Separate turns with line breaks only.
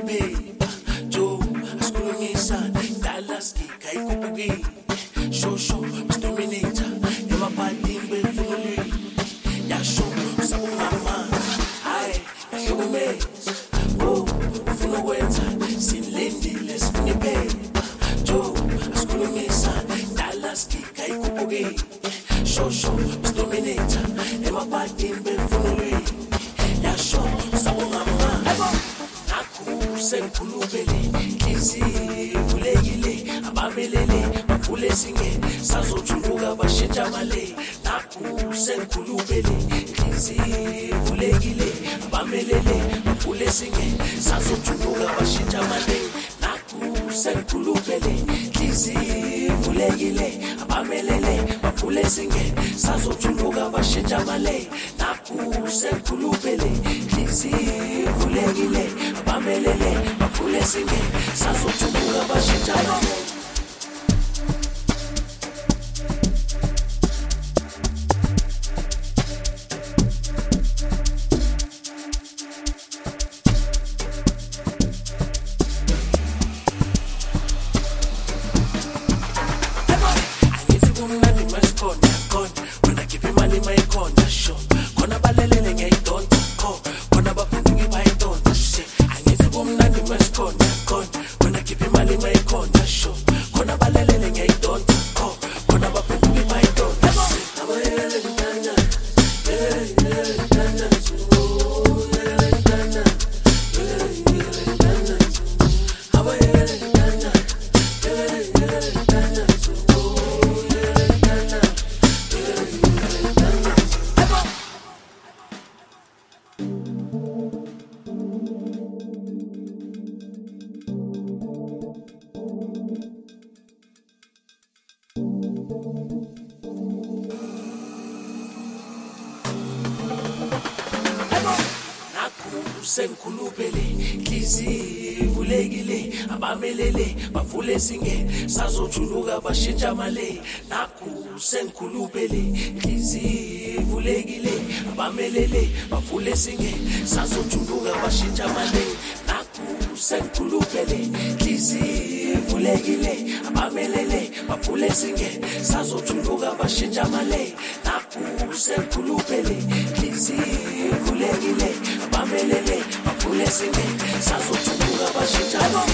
paper Joe asikhulumisa Dallas kayikhuphukile Shosho Dominator emaphatini befuna ulwimi yasho sabungama hayi yahlukumeza ufuna ukwenza sinilindile sifune paper Joe asikhulumisa Dallas kayikhuphukile Shosho Dominator emaphatini befuna ulwimi yasho sabungama sengikhulupele izivulekile abamelele bavule singene sazojuluka bashintsha male nakhu sengikhulupele izivulekile abamelele bavule singene sazojuluka bashintsha male nakhu sengikhulupele izivulekile abamelele bavule singene sazojuluka bashintsha male nakhu sengikhulupele izivulekile abamelele bavule singene sazojuluka bashintsha male sengikhulupele izivulekile abamelele bavule singene sazojuluka bashintsha male nakhu sengikhulupele izivulekile abamelele bavule singene sazojuluka bashintsha male nakhu sengikhulupele izivulekile abamelele bavule singene sazojuluka bashintsha male nakhu sengikhulupele izivulekile abamelele bavule singene sazojuluka bashintsha male